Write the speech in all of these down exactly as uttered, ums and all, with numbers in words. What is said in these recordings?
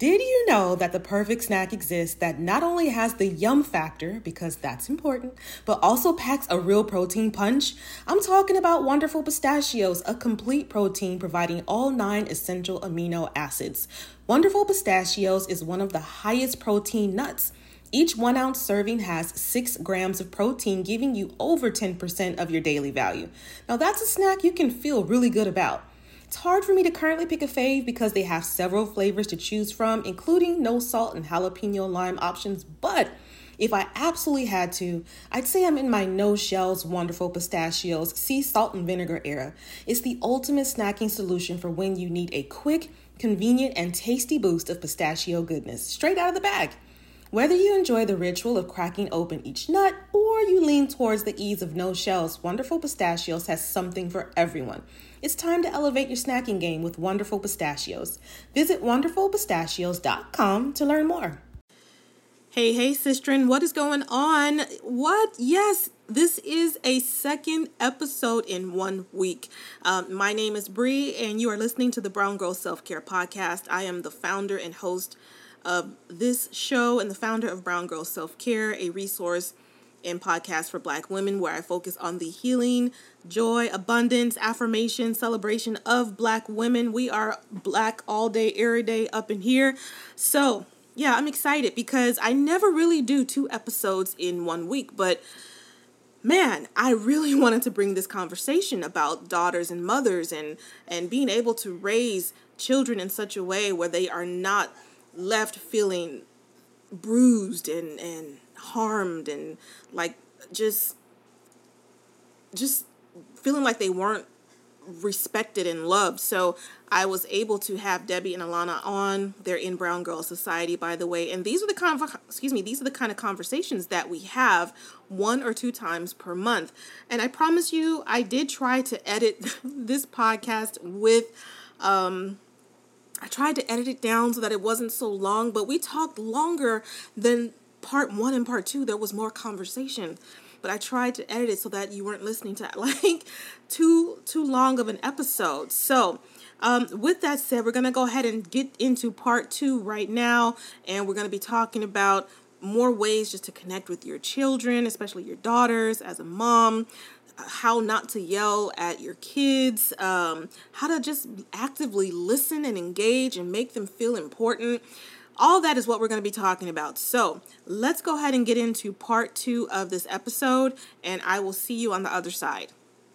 Did you know that the perfect snack exists that not only has the yum factor, because that's important, but also packs a real protein punch? I'm talking about Wonderful Pistachios, a complete protein providing all nine essential amino acids. Wonderful Pistachios is one of the highest protein nuts. Each one ounce serving has six grams of protein, giving you over ten percent of your daily value. Now that's a snack you can feel really good about. It's hard for me to currently pick a fave because they have several flavors to choose from, including no salt and jalapeno lime options. But if I absolutely had to, I'd say I'm in my no shells Wonderful Pistachios sea salt and vinegar era. It's the ultimate snacking solution for when you need a quick, convenient, and tasty boost of pistachio goodness straight out of the bag. Whether you enjoy the ritual of cracking open each nut or you lean towards the ease of no shells, Wonderful Pistachios has something for everyone. It's time to elevate your snacking game with Wonderful Pistachios. Visit wonderful pistachios dot com to learn more. Hey, hey, Sistren, what is going on? What? Yes, this is a second episode in one week. Um, my name is Bree, and you are listening to the Brown Girl Self-Care Podcast. I am the founder and host of this show and the founder of Brown Girl Self-Care, a resource and podcast for Black women where I focus on the healing, joy, abundance, affirmation, celebration of Black women. We are Black all day, every day up in here. So yeah, I'm excited because I never really do two episodes in one week, but man, I really wanted to bring this conversation about daughters and mothers and, and being able to raise children in such a way where they are not left feeling bruised and, and harmed and like just just feeling like they weren't respected and loved. So I was able to have Debbie and Alana on. They're in Brown Girl Society, by the way. And these are the kind of, excuse me, these are the kind of conversations that we have one or two times per month. And I promise you, I did try to edit this podcast with um I tried to edit it down so that it wasn't so long, but we talked longer than part one and part two. There was more conversation, but I tried to edit it so that you weren't listening to like too too long of an episode. So um, with that said, we're going to go ahead and get into part two right now, and we're going to be talking about more ways just to connect with your children, especially your daughters as a mom, how not to yell at your kids, um, how to just actively listen and engage and make them feel important. All that is what we're going to be talking about. So let's go ahead and get into part two of this episode, and I will see you on the other side.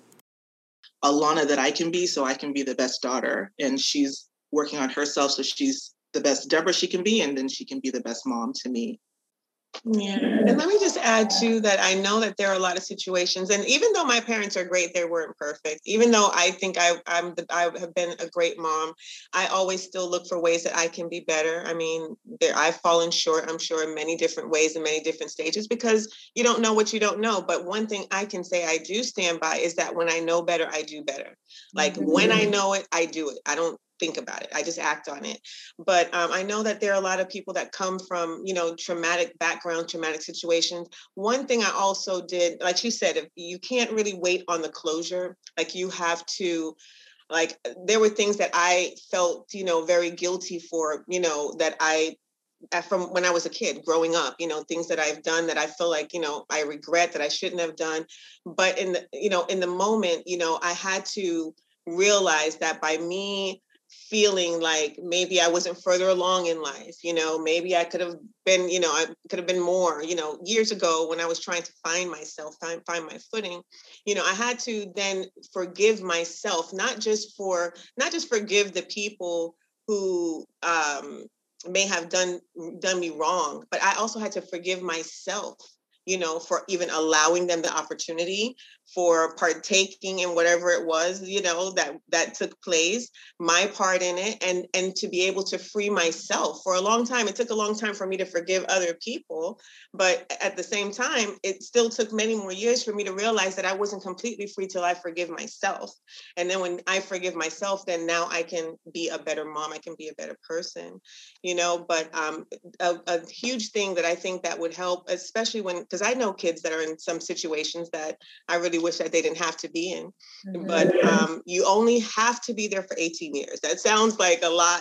Alana that I can be, so I can be the best daughter. And she's working on herself, so she's the best Deborah she can be, and then she can be the best mom to me. Yeah. And let me just add too that I know that there are a lot of situations, and even though my parents are great, they weren't perfect. Even though I think I, I'm the, I have been a great mom, I always still look for ways that I can be better. I mean, there I've fallen short, I'm sure, in many different ways in many different stages because you don't know what you don't know. But one thing I can say I do stand by is that when I know better, I do better. Like mm-hmm. when I know it, I do it. I don't think about it. I just act on it. But um, I know that there are a lot of people that come from, you know, traumatic background, traumatic situations. One thing I also did, like you said, if you can't really wait on the closure, like you have to, like, there were things that I felt, you know, very guilty for, you know, that I, from when I was a kid growing up, you know, things that I've done that I feel like, you know, I regret that I shouldn't have done. But in the, you know, in the moment, you know, I had to realize that by me feeling like maybe I wasn't further along in life, you know, maybe I could have been, you know, I could have been more, you know, years ago when I was trying to find myself, find, find my footing, you know, I had to then forgive myself, not just for, not just forgive the people who um, may have done, done me wrong, but I also had to forgive myself, you know, for even allowing them the opportunity, for partaking in whatever it was, you know, that, that took place, my part in it, and, and to be able to free myself. For a long time, it took a long time for me to forgive other people, but at the same time, it still took many more years for me to realize that I wasn't completely free till I forgive myself. And then when I forgive myself, then now I can be a better mom, I can be a better person, you know, but um, a, a huge thing that I think that would help, especially when, because I know kids that are in some situations that I really wish that they didn't have to be in, mm-hmm. but um, you only have to be there for eighteen years. That sounds like a lot,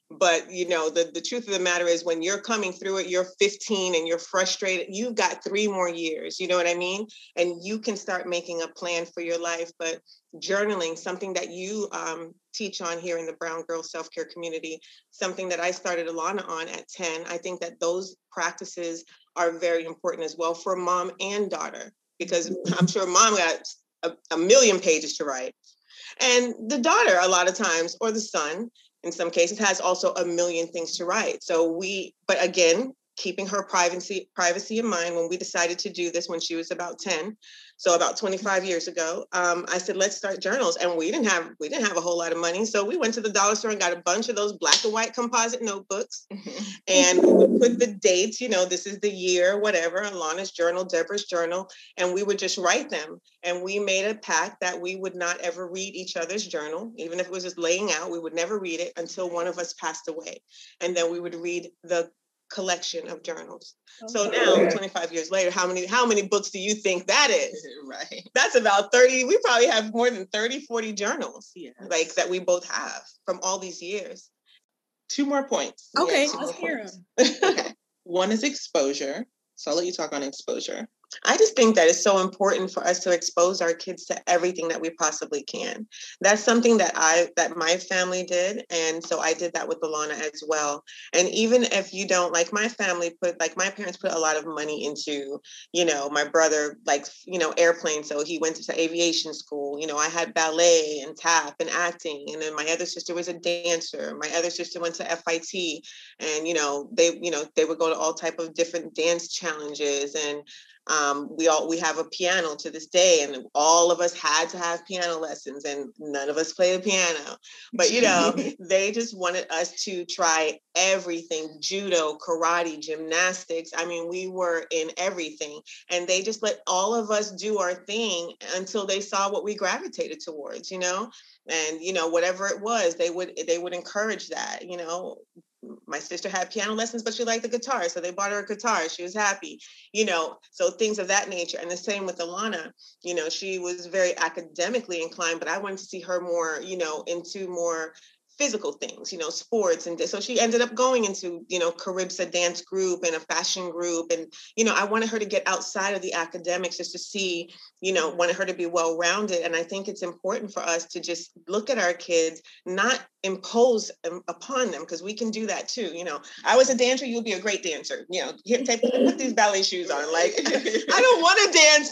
But, you know, the, the truth of the matter is when you're coming through it, you're fifteen and you're frustrated. You've got three more years, you know what I mean? And you can start making a plan for your life. But journaling, something that you um, teach on here in the Brown Girl Self-Care community, something that I started Alana on at ten. I think that those practices are very important as well for mom and daughter, because I'm sure mom got a, a million pages to write. And the daughter, a lot of times, or the son, in some cases, has also a million things to write. So we, but again, keeping her privacy privacy in mind, when we decided to do this when she was about ten, so about twenty-five years ago, um, I said, let's start journals. And we didn't have we didn't have a whole lot of money. So we went to the dollar store and got a bunch of those black and white composite notebooks. And we would put the dates, you know, this is the year, whatever, Alana's journal, Deborah's journal, and we would just write them. And we made a pact that we would not ever read each other's journal, even if it was just laying out, we would never read it until one of us passed away. And then we would read the collection of journals. Okay. So now, twenty-five years later, how many how many books do you think that is? Right. That's about thirty. We probably have more than thirty, forty journals, yes, like that we both have from all these years. Two more points. Okay, yeah, let's hear them. Okay. One is exposure. So I'll let you talk on exposure. I just think that it's so important for us to expose our kids to everything that we possibly can. That's something that I, that my family did. And so I did that with Alana as well. And even if you don't, like my family put, like my parents put a lot of money into, you know, my brother, like, you know, airplane. So he went to aviation school. You know, I had ballet and tap and acting. And then my other sister was a dancer. My other sister went to F I T, and, you know, they, you know, they would go to all type of different dance challenges. And Um, we all we have a piano to this day, and all of us had to have piano lessons, and none of us play the piano. But you know, they just wanted us to try everything: judo, karate, gymnastics. I mean, we were in everything, and they just let all of us do our thing until they saw what we gravitated towards. You know, and you know, whatever it was, they would they would encourage that. You know. My sister had piano lessons, but she liked the guitar. So they bought her a guitar. She was happy, you know, so things of that nature. And the same with Alana, you know, she was very academically inclined, but I wanted to see her more, you know, into more physical things, you know, sports. And so she ended up going into, you know, Caribsa dance group and a fashion group. And, you know, I wanted her to get outside of the academics just to see, you know, wanted her to be well-rounded. And I think it's important for us to just look at our kids, not impose upon them, because we can do that too. You know, I was a dancer, you'll be a great dancer. You know, here, take, put these ballet shoes on. Like, I don't want to dance,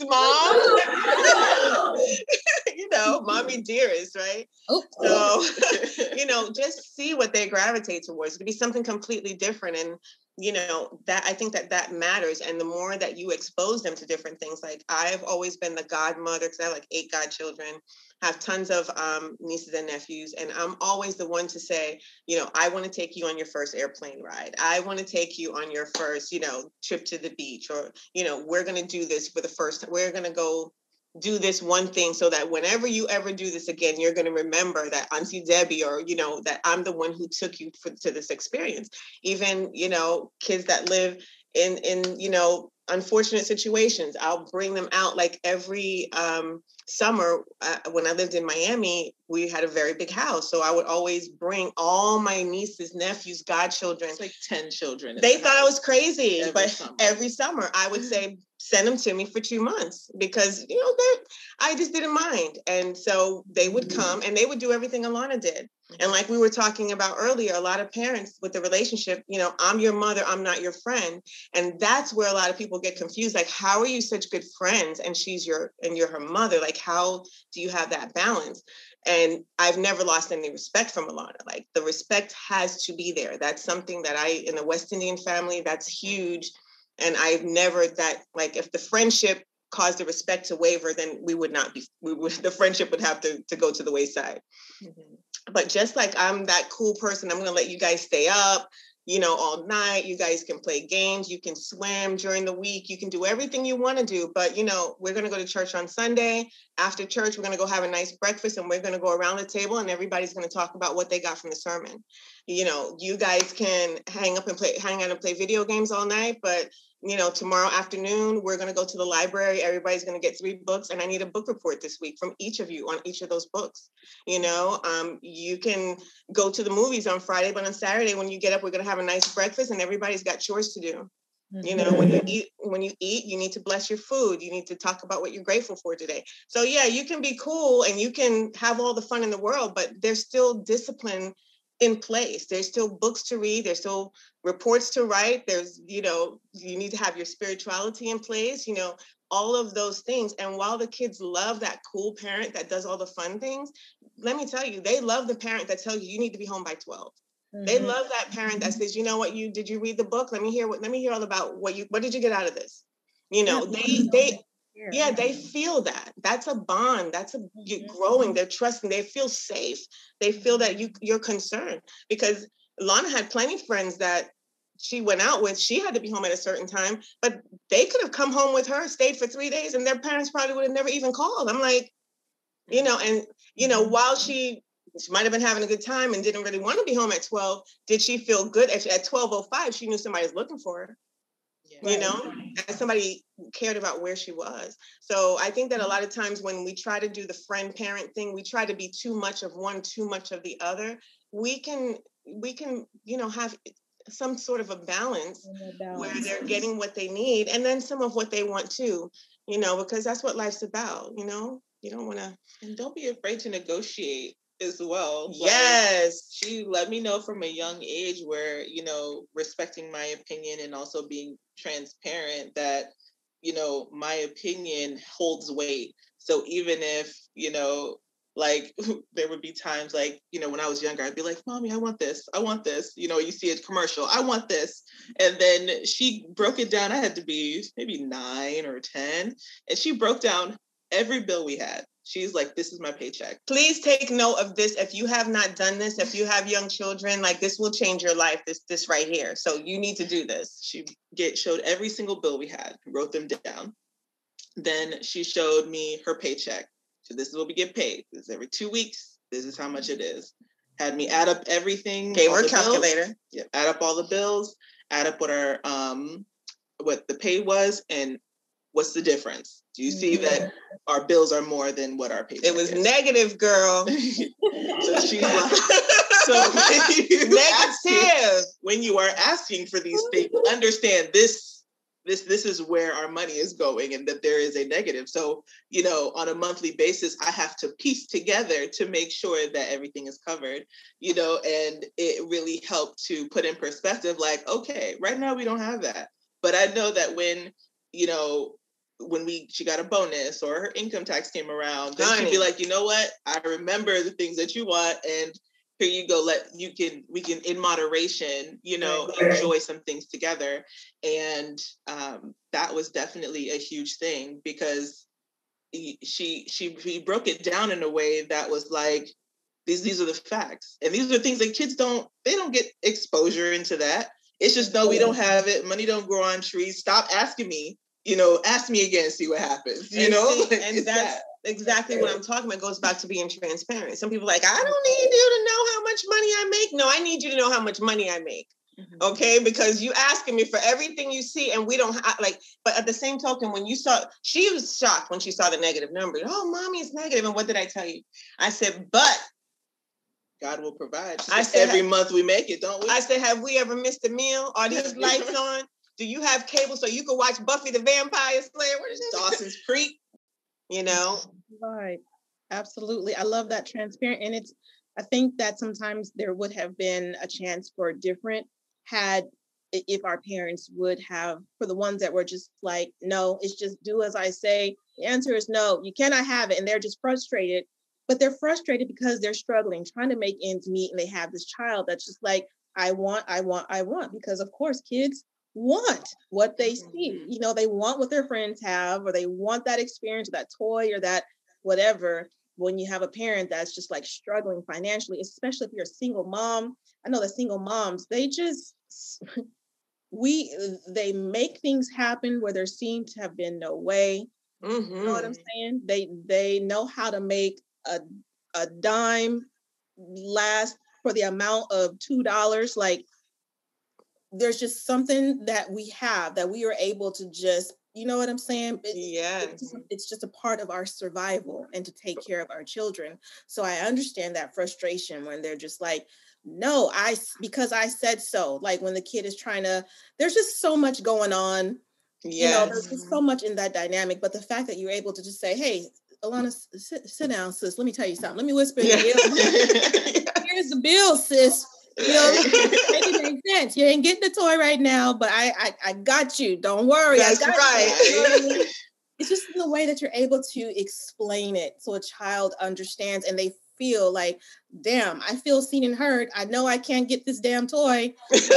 mom. You know, mommy dearest, right? Oh. So, you know, just see what they gravitate towards. It could be something completely different. And, you know, that I think that that matters. And the more that you expose them to different things, like I've always been the godmother, because I have like eight godchildren, have tons of um, nieces and nephews. And I'm always the one to say, you know, I want to take you on your first airplane ride. I want to take you on your first, you know, trip to the beach, or, you know, we're going to do this for the first time. We're going to go do this one thing so that whenever you ever do this again, you're going to remember that Auntie Debbie, or, you know, that I'm the one who took you for, to this experience. Even, you know, kids that live in, in, you know, unfortunate situations, I'll bring them out. Like every um, summer uh, when I lived in Miami, we had a very big house. So I would always bring all my nieces, nephews, godchildren. It's like ten children. They thought I was crazy, every but summer. every summer I would say, send them to me for two months because, you know, I just didn't mind. And so they would come and they would do everything Alana did. And like we were talking about earlier, a lot of parents with the relationship, you know, I'm your mother, I'm not your friend. And that's where a lot of people get confused. Like, how are you such good friends? And she's your, and you're her mother. Like, how do you have that balance? And I've never lost any respect from Alana. Like, the respect has to be there. That's something that I, in the West Indian family, that's huge. And I've never that, like, if the friendship caused the respect to waver, then we would not be, we would, the friendship would have to, to go to the wayside. Mm-hmm. But just like I'm that cool person, I'm going to let you guys stay up, you know, all night. You guys can play games. You can swim during the week. You can do everything you want to do. But, you know, we're going to go to church on Sunday. After church, we're going to go have a nice breakfast, and we're going to go around the table, and everybody's going to talk about what they got from the sermon. You know, you guys can hang up and play, hang out and play video games all night, but you know, tomorrow afternoon, we're going to go to the library. Everybody's going to get three books. And I need a book report this week from each of you on each of those books. You know, um, you can go to the movies on Friday, but on Saturday, when you get up, we're going to have a nice breakfast and everybody's got chores to do. You know, when you eat, when you eat, you need to bless your food. You need to talk about what you're grateful for today. So yeah, you can be cool and you can have all the fun in the world, but there's still discipline in place. There's still books to read. There's still reports to write. There's, you know, you need to have your spirituality in place, you know, all of those things. And while the kids love that cool parent that does all the fun things, let me tell you, they love the parent that tells you you need to be home by twelve. Mm-hmm. They love that parent that says, you know what, you did you read the book? Let me hear what let me hear all about what you what did you get out of this? You know, they they yeah, they feel that. That's a bond. That's a you're growing. They're trusting. They feel safe. They feel that you you're concerned, because Lana had plenty of friends that she went out with. She had to be home at a certain time, but they could have come home with her, stayed for three days, and their parents probably would have never even called. I'm like, you know, and you know, while she she might have been having a good time and didn't really want to be home at twelve, did she feel good? At twelve oh five, she knew somebody was looking for her. Yeah. You know, and somebody cared about where she was. So I think that a lot of times when we try to do the friend parent thing, we try to be too much of one, too much of the other. We can, we can, you know, have some sort of a balance, balance where they're getting what they need and then some of what they want too, you know, because that's what life's about. You know, you don't want to, and don't be afraid to negotiate as well. Yes. Like, she let me know from a young age where, you know, respecting my opinion and also being transparent that, you know, my opinion holds weight. So even if, you know, like there would be times like, you know, when I was younger, I'd be like, Mommy, I want this. I want this. You know, you see a commercial, I want this. And then she broke it down. I had to be maybe nine or ten. And she broke down every bill we had. She's like, this is my paycheck. Please take note of this. If you have not done this, if you have young children, like this will change your life, this this right here. So you need to do this. She get showed every single bill we had, wrote them down. Then she showed me her paycheck. So this is what we get paid. This is every two weeks. This is how much it is. Had me add up everything. Gave her a calculator. Yeah, add up all the bills, add up what our um what the pay was, and what's the difference? Do you see that our bills are more than what our paycheck is? It was negative, girl. So she's like, so when you negative. Asking, when you are asking for these things, understand this, this, this is where our money is going and that there is a negative. So, you know, on a monthly basis, I have to piece together to make sure that everything is covered, you know, and it really helped to put in perspective, like, okay, right now we don't have that. But I know that when, you know, when we she got a bonus or her income tax came around, then Honey. She'd be like, you know what? I remember the things that you want, and here you go. Let you can we can in moderation, you know, right. enjoy some things together. And um, that was definitely a huge thing because he, she she she broke it down in a way that was like, these these are the facts, and these are things that kids don't they don't get exposure into that. It's just no, we don't have it. Money don't grow on trees. Stop asking me. You know, ask me again, see what happens, you and know? See, and that's that. exactly what I'm talking about. It goes back to being transparent. Some people are like, I don't need you to know how much money I make. No, I need you to know how much money I make. Mm-hmm. Okay, because you asking me for everything you see and we don't have, like, but at the same token, when you saw, she was shocked when she saw the negative number. Oh, Mommy, it's negative. And what did I tell you? I said, but God will provide. I said, every month we make it, don't we? I said, have we ever missed a meal? Are these lights on? Do you have cable so you can watch Buffy the Vampire Slayer? What is that? Dawson's Creek. You know? Right. Absolutely. I love that transparent. And it's, I think that sometimes there would have been a chance for different had, if our parents would have, for the ones that were just like, no, it's just do as I say. The answer is no, you cannot have it. And they're just frustrated, but they're frustrated because they're struggling, trying to make ends meet. And they have this child that's just like, I want, I want, I want, because of course kids want what they see. You know, they want what their friends have, or they want that experience, or that toy, or that whatever. When you have a parent that's just like struggling financially, especially if you're a single mom, I know that single moms, they just, we, they make things happen where there seem to have been no way. Mm-hmm. You know what I'm saying? They, they know how to make a, a dime last for the amount of two dollars. Like, there's just something that we have that we are able to just, you know what I'm saying? It, yes. It's just, it's just a part of our survival and to take care of our children. So I understand that frustration when they're just like, no, I, because I said so. Like when the kid is trying to, there's just so much going on. Yes. You know, there's just so much in that dynamic. But the fact that you're able to just say, hey, Alana, sit, sit down, sis. Let me tell you something. Let me whisper in your ear. Here's the bill, sis. You know, it makes sense. You ain't getting the toy right now, but I, I, I got you. Don't worry. That's I got right. You. You know what I mean? It's just in the way that you're able to explain it so a child understands and they feel like, damn, I feel seen and heard. I know I can't get this damn toy.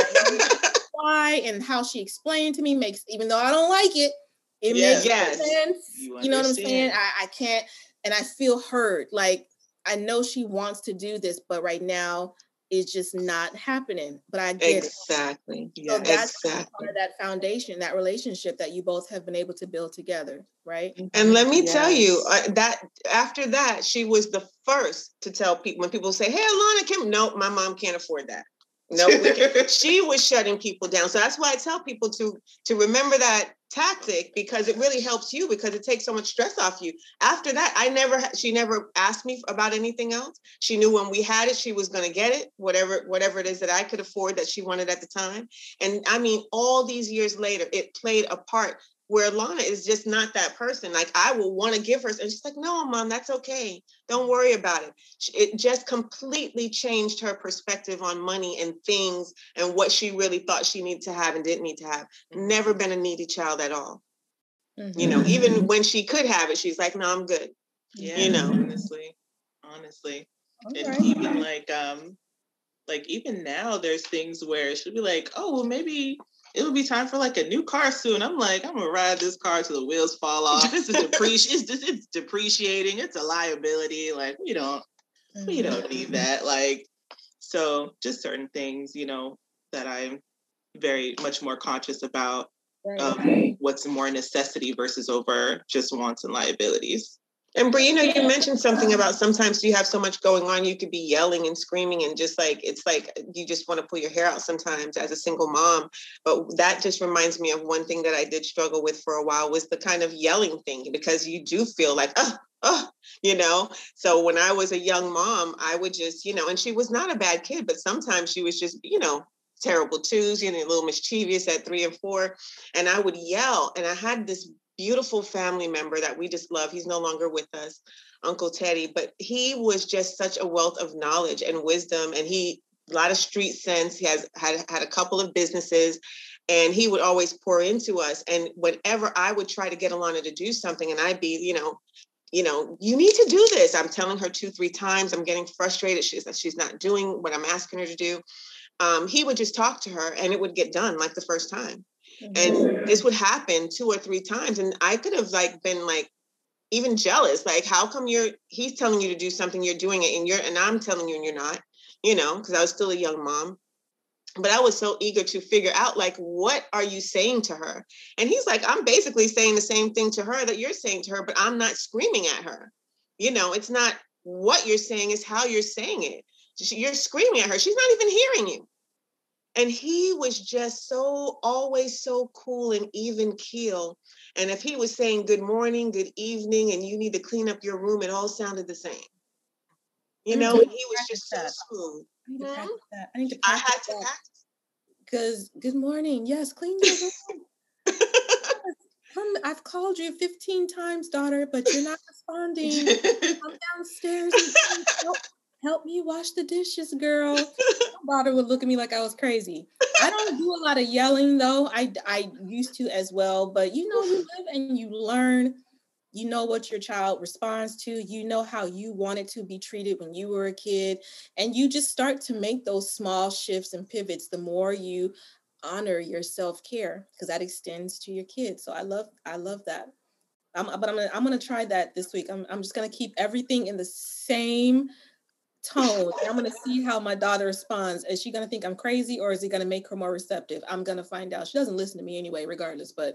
Why and how she explained to me makes, even though I don't like it, it yes. makes yes. sense. You, you know what I'm saying? I, I can't, and I feel heard. Like, I know she wants to do this, but right now it's just not happening. But I get exactly. it. Yeah, so that's exactly. part of that foundation, that relationship that you both have been able to build together, right? And let me yes. tell you, uh, that after that, she was the first to tell people, when people say, hey, Alana, Kim, no, my mom can't afford that. No, she was shutting people down. So that's why I tell people to to remember that tactic, because it really helps you, because it takes so much stress off you. After that, I never, she never asked me about anything else. She knew when we had it, she was going to get it, whatever, whatever it is that I could afford that she wanted at the time. And I mean, all these years later, it played a part where Lana is just not that person. Like, I will want to give her, and she's like, no, Mom, that's okay. Don't worry about it. It just completely changed her perspective on money and things and what she really thought she needed to have and didn't need to have. Never been a needy child at all. Mm-hmm. You know, even when she could have it, she's like, no, I'm good. Yeah, you know, honestly, honestly. Okay. And even like, um, like even now there's things where she'll be like, oh, well, maybe it'll be time for like a new car soon. I'm like, I'm gonna ride this car till the wheels fall off. It's a depreci- it's just, it's depreciating. It's a liability. Like, we don't, mm-hmm. we don't need that. Like, so just certain things, you know, that I'm very much more conscious about. Right. Um, what's more necessity versus over just wants and liabilities. And Brie, you know, you mentioned something about sometimes you have so much going on, you could be yelling and screaming and just like, it's like, you just want to pull your hair out sometimes as a single mom. But that just reminds me of one thing that I did struggle with for a while, was the kind of yelling thing, because you do feel like, oh, oh, you know? So when I was a young mom, I would just, you know, and she was not a bad kid, but sometimes she was just, you know, terrible twos, you know, a little mischievous at three and four. And I would yell. And I had this beautiful family member that we just love. He's no longer with us, Uncle Teddy, but he was just such a wealth of knowledge and wisdom. And he, a lot of street sense. He has had, had a couple of businesses, and he would always pour into us. And whenever I would try to get Alana to do something, and I'd be, you know, you know, you need to do this. I'm telling her two, three times, I'm getting frustrated. She's, she's not doing what I'm asking her to do. Um, he would just talk to her and it would get done like the first time. And this would happen two or three times. And I could have like been like even jealous, like, how come you're, he's telling you to do something, you're doing it, and you're, and I'm telling you and you're not, you know, because I was still a young mom. But I was so eager to figure out, like, what are you saying to her? And he's like, I'm basically saying the same thing to her that you're saying to her, but I'm not screaming at her. You know, it's not what you're saying, it's how you're saying it. You're screaming at her. She's not even hearing you. And he was just so, always so cool and even keel. And if he was saying good morning, good evening, and you need to clean up your room, it all sounded the same. You know, mm-hmm. And he was just so smooth. I need to practice that. I need to I had to practice. Because good morning. Yes, clean your room. Come, I've called you fifteen times, daughter, but you're not responding. Come downstairs and help, help me wash the dishes, girl. My daughter would look at me like I was crazy. I don't do a lot of yelling, though. I, I used to as well. But, you know, you live and you learn. You know what your child responds to. You know how you wanted to be treated when you were a kid. And you just start to make those small shifts and pivots the more you honor your self-care, because that extends to your kids. So I love, I love that. I'm, but I'm gonna, I'm gonna try that this week. I'm, I'm just gonna keep everything in the same tone. And I'm gonna see how my daughter responds. Is she gonna think I'm crazy, or is it gonna make her more receptive? I'm gonna find out. She doesn't listen to me anyway, regardless. But,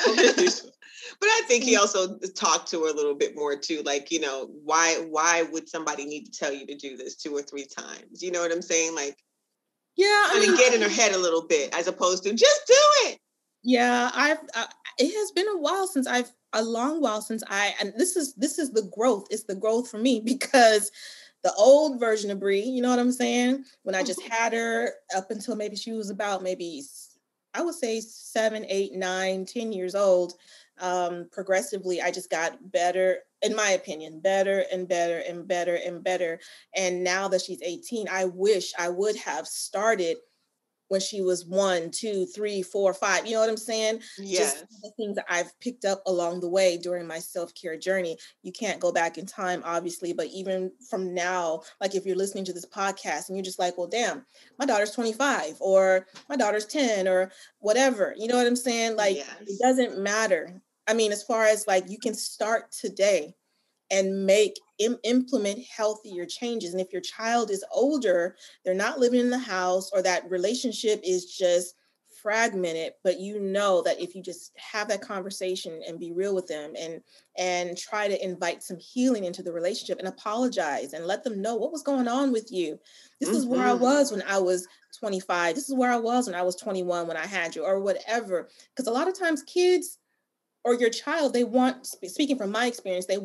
but I think he also talked to her a little bit more too. Like, you know, why, why would somebody need to tell you to do this two or three times? You know what I'm saying? Like. Yeah, I mean, get in her head a little bit as opposed to just do it. Yeah, I've. Uh, it has been a while since I've a long while since I. And this is this is the growth. It's the growth for me because the old version of Bree, you know what I'm saying? When I just had her up until maybe she was about maybe I would say seven, eight, nine, ten years old. Um, progressively, I just got better, in my opinion, better and better and better and better. And now that she's eighteen, I wish I would have started when she was one, two, three, four, five. You know what I'm saying? Yes. Just the things that I've picked up along the way during my self-care journey. You can't go back in time, obviously, but even from now, like if you're listening to this podcast and you're just like, well, damn, my daughter's twenty-five or my daughter's ten or whatever. You know what I'm saying? Like, yes. It doesn't matter. I mean, as far as like, you can start today and make Im- implement healthier changes. And if your child is older, they're not living in the house, or that relationship is just fragmented, but you know that if you just have that conversation and be real with them and and try to invite some healing into the relationship and apologize and let them know what was going on with you. This mm-hmm. is where I was when I was twenty-five. This is where I was when I was twenty-one when I had you, or whatever. Because a lot of times kids or your child, they want, speaking from my experience, they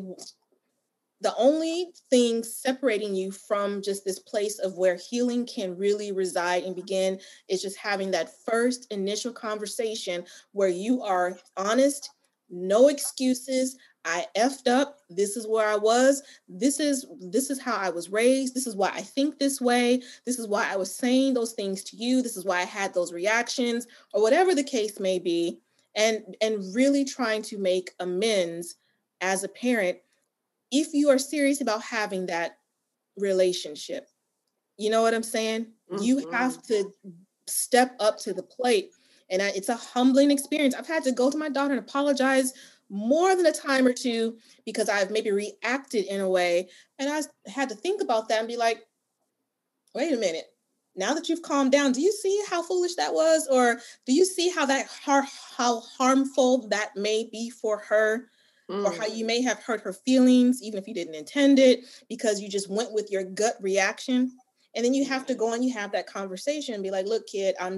the only thing separating you from just this place of where healing can really reside and begin is just having that first initial conversation where you are honest, no excuses. I effed up. This is where I was. This is, this is how I was raised. This is why I think this way. This is why I was saying those things to you. This is why I had those reactions, or whatever the case may be. And, and really trying to make amends as a parent if you are serious about having that relationship. You know what I'm saying? Mm-hmm. You have to step up to the plate. And I, it's a humbling experience. I've had to go to my daughter and apologize more than a time or two because I've maybe reacted in a way. And I had to think about that and be like, wait a minute. Now that you've calmed down, do you see how foolish that was? Or do you see how that har- how harmful that may be for her? Mm. Or how you may have hurt her feelings, even if you didn't intend it, because you just went with your gut reaction. And then you have to go and you have that conversation and be like, look, kid, I'm,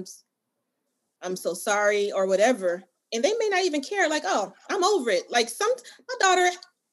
I'm so sorry, or whatever. And they may not even care, like, oh, I'm over it. Like some, my daughter,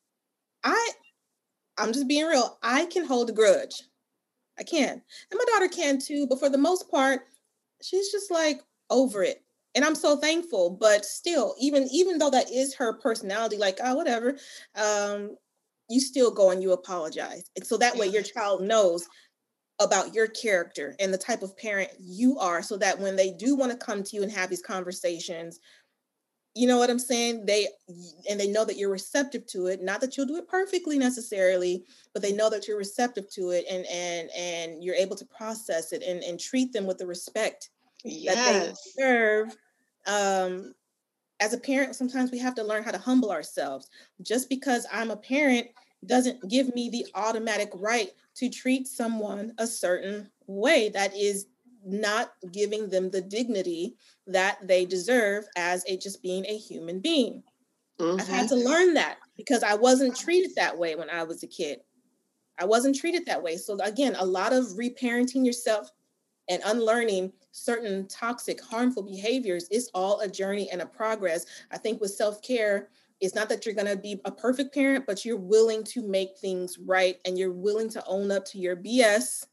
I, I'm just being real. I can hold a grudge. I can. And my daughter can too. But for the most part, she's just like over it. And I'm so thankful, but still, even, even though that is her personality, like, oh, whatever, um, you still go and you apologize. And so that way your child knows about your character and the type of parent you are, so that when they do want to come to you and have these conversations, you know what I'm saying? They, and they know that you're receptive to it. Not that you'll do it perfectly necessarily, but they know that you're receptive to it, and, and, and you're able to process it and, and treat them with the respect yes. that they deserve. Um, as a parent, sometimes we have to learn how to humble ourselves. Just because I'm a parent doesn't give me the automatic right to treat someone a certain way that is not giving them the dignity that they deserve as a just being a human being. Mm-hmm. I've had to learn that because I wasn't treated that way when I was a kid. I wasn't treated that way. So again, a lot of reparenting yourself and unlearning certain toxic, harmful behaviors is all a journey and a progress. I think with self-care, it's not that you're going to be a perfect parent, but you're willing to make things right, and you're willing to own up to your B S.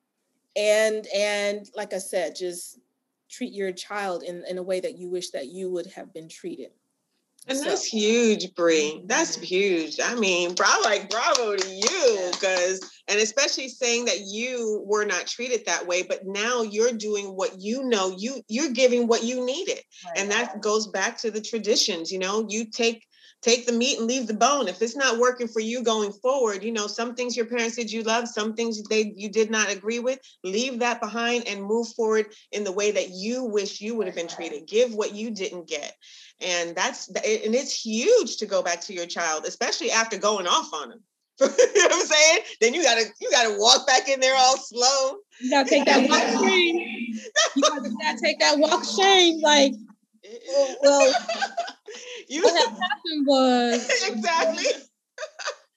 And, and like I said, just treat your child in, in a way that you wish that you would have been treated. And so. That's huge, Bree. That's huge. I mean, bravo, like bravo to you, because, and especially saying that you were not treated that way, but now you're doing what you know, you, you're giving what you needed. Right. And that goes back to the traditions, you know, you take, take the meat and leave the bone. If it's not working for you going forward, you know, some things your parents did you love, some things they you did not agree with, leave that behind and move forward in the way that you wish you would have been treated. Give what you didn't get. And that's, and it's huge to go back to your child, especially after going off on them. You know what I'm saying? Then you gotta, you gotta walk back in there all slow. You gotta take that walk of shame. You gotta, you gotta take that walk of shame. Like, well, well you what happened was exactly.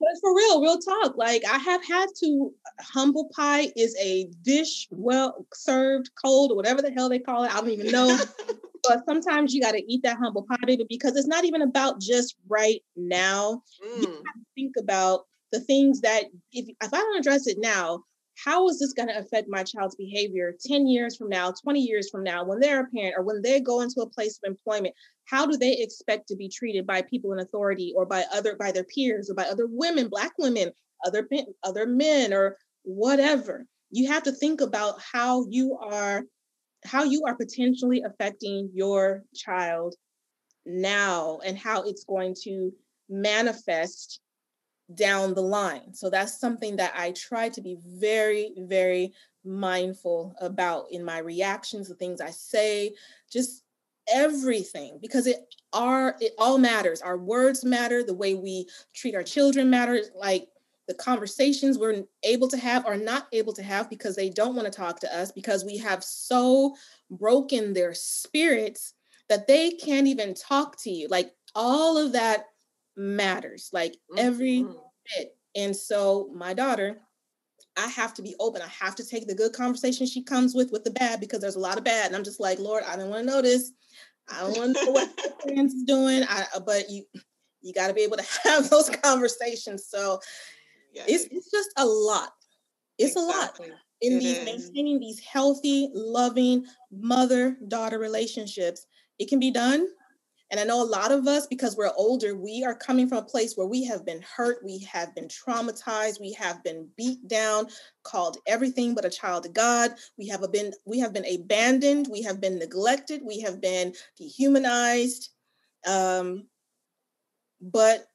But for real, real talk. Like I have had to, humble pie is a dish well served cold or whatever the hell they call it. I don't even know. But sometimes you got to eat that humble pie, baby, because it's not even about just right now. Mm. You have to think about the things that if, if I don't address it now, how is this going to affect my child's behavior ten years from now, twenty years from now, when they're a parent or when they go into a place of employment? How do they expect to be treated by people in authority or by other, by their peers or by other women, Black women, other, other men or whatever? You have to think about how you are, how you are potentially affecting your child now and how it's going to manifest down the line. So that's something that I try to be very, very mindful about in my reactions, the things I say, just everything, because it are it all matters. Our words matter, the way we treat our children matters, like the conversations we're able to have or not able to have because they don't want to talk to us, because we have so broken their spirits that they can't even talk to you. Like all of that matters, like every mm-hmm. bit. And so my daughter, I have to be open. I have to take the good conversation she comes with with the bad, because there's a lot of bad. And I'm just like, Lord, I don't want to know this. I don't want to know what the parents is doing. I, but you, you got to be able to have those conversations. So yes. it's it's just a lot. It's exactly. a lot in it these is. maintaining these healthy, loving mother-daughter relationships. It can be done. And I know a lot of us, because we're older, we are coming from a place where we have been hurt, we have been traumatized, we have been beat down, called everything but a child of God. We have been, we have been abandoned, we have been neglected, we have been dehumanized. Um, but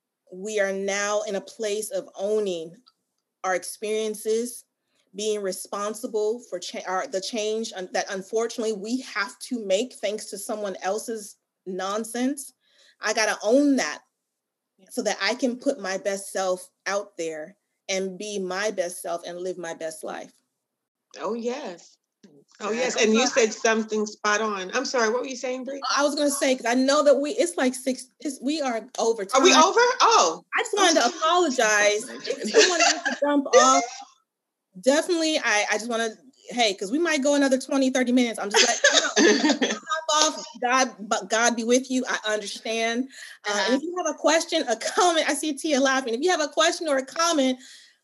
we are now in a place of owning our experiences, being responsible for cha- our, the change that unfortunately we have to make thanks to someone else's nonsense. I got to own that so that I can put my best self out there and be my best self and live my best life. Oh, yes. Oh, yes. And you said something spot on. I'm sorry. What were you saying, Bree? I was going to say, because I know that we, it's like six, it's, we are over time. Are we over? Oh. I just wanted to apologize. If someone wants to jump off, definitely, I, I just want to, hey, because we might go another twenty, thirty minutes. I'm just like, you know, hop off. God, but God be with you. I understand. Uh, uh-huh. And if you have a question, a comment, I see Tia laughing. If you have a question or a comment,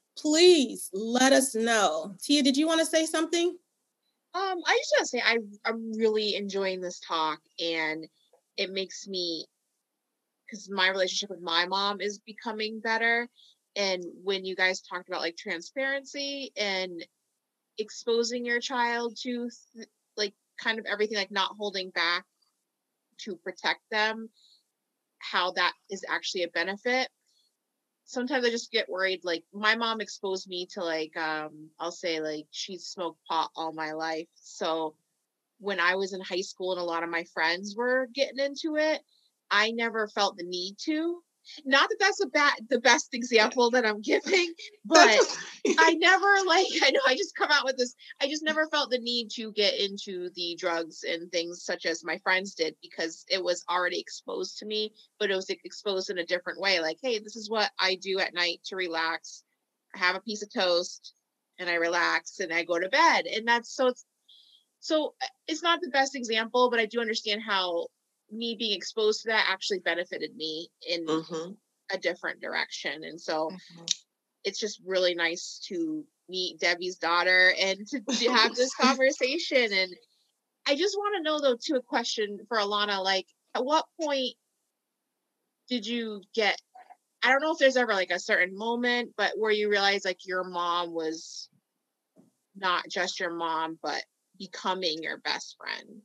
please let us know. Tia, did you want to say something? Um, I just want to say I, I'm really enjoying this talk, and it makes me, because my relationship with my mom is becoming better. And when you guys talked about like transparency and exposing your child to th- like kind of everything, like not holding back to protect them, how that is actually a benefit. Sometimes I just get worried, like my mom exposed me to like, um, I'll say like she's smoked pot all my life. So when I was in high school and a lot of my friends were getting into it, I never felt the need to. Not that that's a bad, the best example that I'm giving, but I never like, I know I just come out with this. I just never felt the need to get into the drugs and things such as my friends did, because it was already exposed to me, but it was exposed in a different way. Like, hey, this is what I do at night to relax. I have a piece of toast and I relax and I go to bed. And that's so, it's, so it's not the best example, but I do understand how me being exposed to that actually benefited me in mm-hmm. a different direction. And so mm-hmm. it's just really nice to meet Debbie's daughter and to, to have this conversation. And I just want to know though, too, a question for Alana, like at what point did you get, I don't know if there's ever like a certain moment, but where you realize like your mom was not just your mom, but becoming your best friend?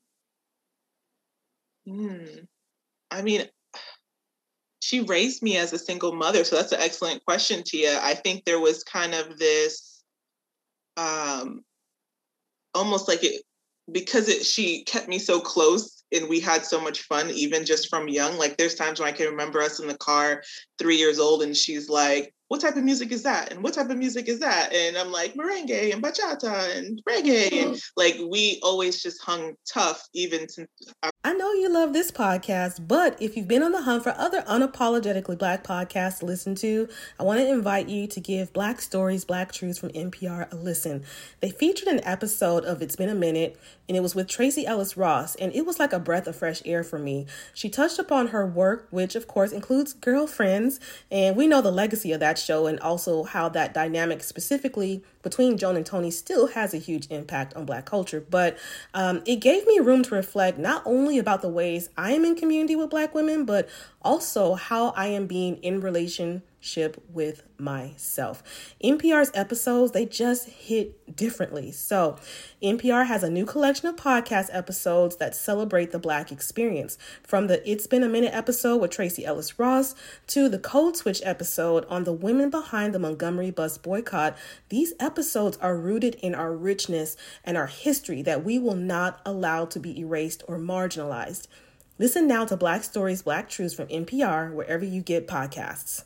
Hmm. I mean, she raised me as a single mother, so that's an excellent question, Tia. I think there was kind of this, um, almost like it, because it, she kept me so close and we had so much fun, even just from young. Like there's times when I can remember us in the car, three years old, and she's like, what type of music is that? And what type of music is that? And I'm like, merengue and bachata and reggae. And like, we always just hung tough, even since I I know you love this podcast, but if you've been on the hunt for other unapologetically Black podcasts to listen to, I want to invite you to give Black Stories, Black Truths from N P R a listen. They featured an episode of It's Been a Minute, and it was with Tracee Ellis Ross, and it was like a breath of fresh air for me. She touched upon her work, which of course includes Girlfriends, and we know the legacy of that show and also how that dynamic specifically between Joan and Toni still has a huge impact on Black culture. But um, it gave me room to reflect not only about the ways I am in community with Black women, but also how I am being in relationship with myself. N P R's episodes, they just hit differently. So N P R has a new collection of podcast episodes that celebrate the Black experience. From the It's Been a Minute episode with Tracee Ellis Ross to the Code Switch episode on the women behind the Montgomery bus boycott, these episodes are rooted in our richness and our history that we will not allow to be erased or marginalized. Listen now to Black Stories, Black Truths from N P R wherever you get podcasts.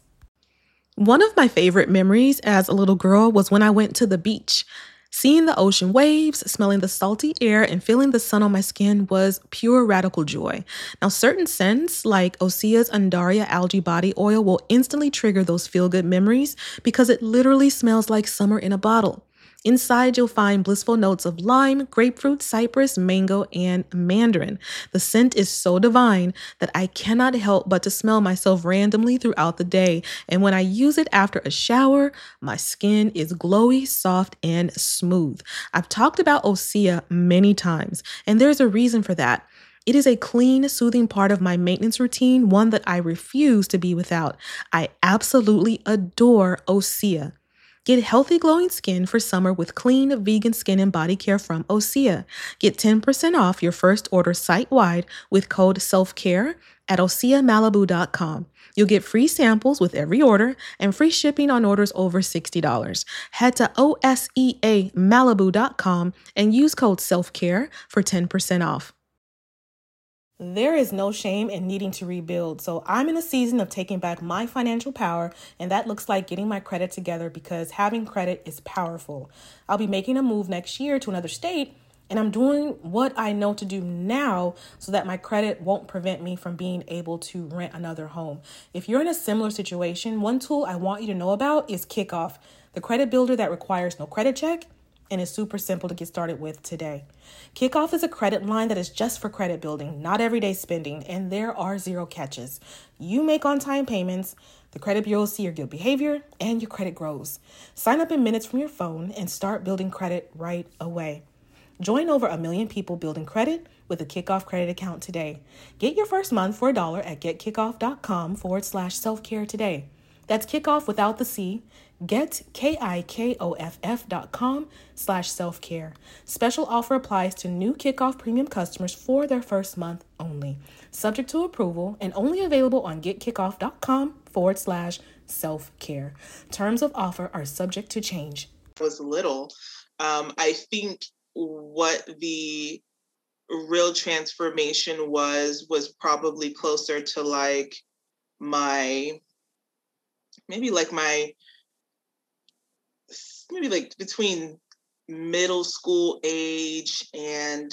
One of my favorite memories as a little girl was when I went to the beach. Seeing the ocean waves, smelling the salty air, and feeling the sun on my skin was pure radical joy. Now, certain scents like Osea's Undaria algae body oil will instantly trigger those feel-good memories because it literally smells like summer in a bottle. Inside, you'll find blissful notes of lime, grapefruit, cypress, mango, and mandarin. The scent is so divine that I cannot help but to smell myself randomly throughout the day. And when I use it after a shower, my skin is glowy, soft, and smooth. I've talked about Osea many times, and there's a reason for that. It is a clean, soothing part of my maintenance routine, one that I refuse to be without. I absolutely adore Osea. Get healthy, glowing skin for summer with clean, vegan skin and body care from Osea. Get ten percent off your first order site-wide with code SELFCARE at osea malibu dot com. You'll get free samples with every order and free shipping on orders over sixty dollars. Head to osea malibu dot com and use code SELFCARE for ten percent off. There is no shame in needing to rebuild, so I'm in a season of taking back my financial power, and that looks like getting my credit together because having credit is powerful. I'll be making a move next year to another state, and I'm doing what I know to do now so that my credit won't prevent me from being able to rent another home. If you're in a similar situation, one tool I want you to know about is Kickoff, the credit builder that requires no credit check and is super simple to get started with today. Kickoff is a credit line that is just for credit building, not everyday spending, and there are zero catches. You make on-time payments, the credit bureau will see your good behavior, and your credit grows. Sign up in minutes from your phone and start building credit right away. Join over a million people building credit with a Kickoff credit account today. Get your first month for a dollar at getkickoff.com forward slash self-care today. That's Kickoff without the C. Get K-I-K-O-F-F dot com slash self-care. Special offer applies to new Kickoff premium customers for their first month only. Subject to approval and only available on getkickoff.com forward slash self-care. Terms of offer are subject to change. Was little. Um, I think what the real transformation was, was probably closer to like my, maybe like my, maybe like between middle school age and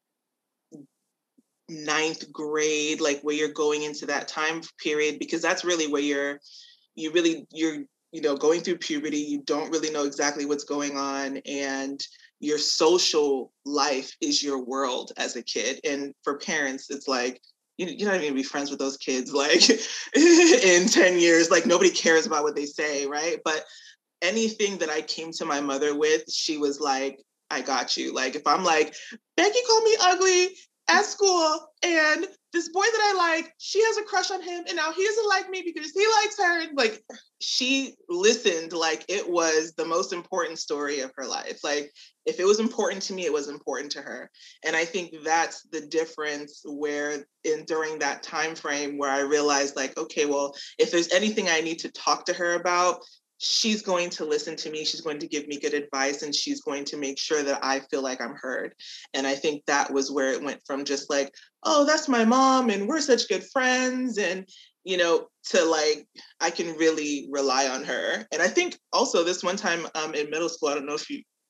ninth grade, like where you're going into that time period, because that's really where you're, you really, you're, you know, going through puberty, you don't really know exactly what's going on, and your social life is your world as a kid. And for parents, it's like, you, you're not even gonna be friends with those kids, like in ten years, like nobody cares about what they say, right? But anything that I came to my mother with, she was like, I got you. Like, if I'm like, Becky called me ugly at school, and this boy that I like, she has a crush on him, and now he doesn't like me because he likes her. And like, she listened like it was the most important story of her life. Like, if it was important to me, it was important to her. And I think that's the difference where in during that time frame where I realized like, okay, well, if there's anything I need to talk to her about, she's going to listen to me. She's going to give me good advice, and she's going to make sure that I feel like I'm heard. And I think that was where it went from just like, oh, that's my mom and we're such good friends. And, you know, to like, I can really rely on her. And I think also this one time um, in middle school, I don't know if you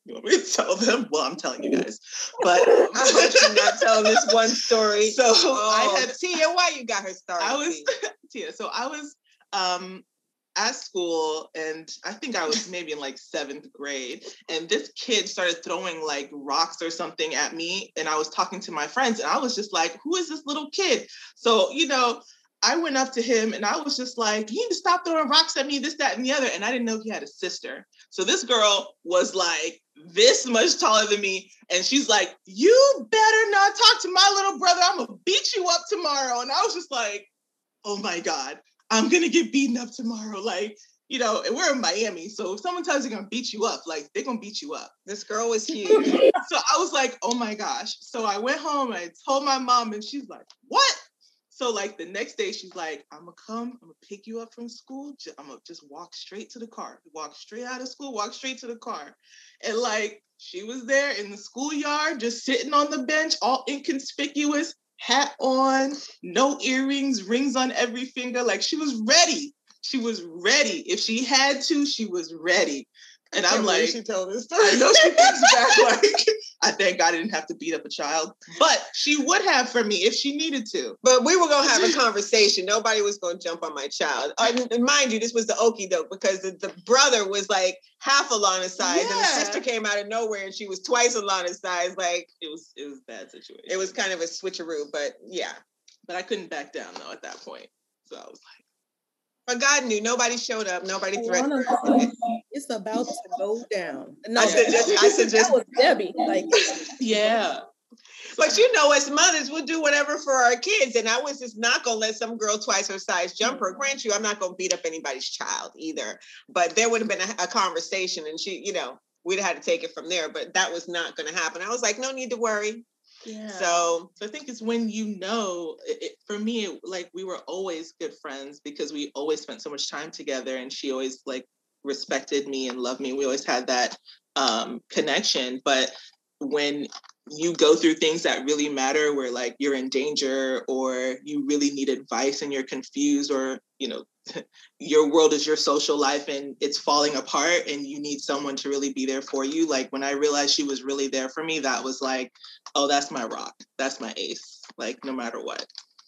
You want me to tell them? Well, I'm telling you guys. But um, I hope you're not telling this one story. So oh, I had Tia, why you got her started? I was Tia. So I was um, at school, and I think I was maybe in like seventh grade, and this kid started throwing like rocks or something at me, and I was talking to my friends, and I was just like, "Who is this little kid?" So you know. I went up to him and I was just like, you need to stop throwing rocks at me, this, that, and the other. And I didn't know he had a sister. So this girl was like this much taller than me. And she's like, you better not talk to my little brother. I'm going to beat you up tomorrow. And I was just like, oh my God, I'm going to get beaten up tomorrow. Like, you know, and we're in Miami. So if someone tells you they're going to beat you up, like they're going to beat you up. This girl was huge. So I was like, oh my gosh. So I went home and I told my mom and she's like, what? So like the next day, she's like, I'm gonna come, I'm gonna pick you up from school. I'm gonna just walk straight to the car, walk straight out of school, walk straight to the car. And like, she was there in the schoolyard, just sitting on the bench, all inconspicuous, hat on, no earrings, rings on every finger. Like she was ready. She was ready. If she had to, she was ready. And I'm like, she told this story. I know she thinks back like, I thank God I didn't have to beat up a child, but she would have for me if she needed to. But we were going to have a conversation. Nobody was going to jump on my child. Uh, mind you, this was the okie doke because the, the brother was like half Alana's size yeah. and the sister came out of nowhere and she was twice Alana's size. Like it was, it was a bad situation. It was kind of a switcheroo, but yeah. But I couldn't back down though at that point. So I was like, but God knew nobody showed up. Nobody threatened. It's about to go down. No, I suggest. I suggest. That was Debbie. Like, yeah. But you know, as mothers, we'll do whatever for our kids. And I was just not going to let some girl twice her size jump her. Grant you, I'm not going to beat up anybody's child either. But there would have been a, a conversation, and she, you know, we'd have had to take it from there. But that was not going to happen. I was like, no need to worry. Yeah. So, so I think it's when you know, it, it, for me, it, like we were always good friends because we always spent so much time together and she always like respected me and loved me. We always had that um, connection. But when you go through things that really matter where like you're in danger or you really need advice and you're confused or, you know, your world is your social life and it's falling apart and you need someone to really be there for you. Like when I realized she was really there for me, that was like, oh, that's my rock. That's my ace. Like no matter what.